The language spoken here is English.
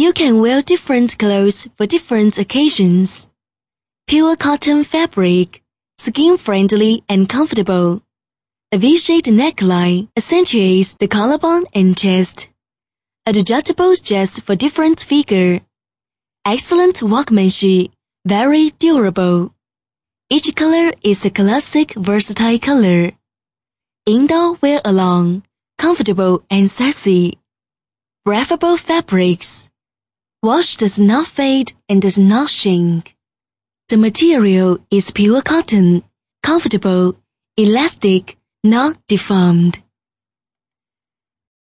You can wear different clothes for different occasions. Pure cotton fabric, skin-friendly and comfortable. A V-shaped neckline accentuates the collarbone and chest. Adjustable straps for different figure. Excellent workmanship, very durable. Each color is a classic, versatile color. Indoor wear along, comfortable and sexy. Breathable fabrics. Wash does not fade and does not shrink. The material is pure cotton, comfortable, elastic, not deformed.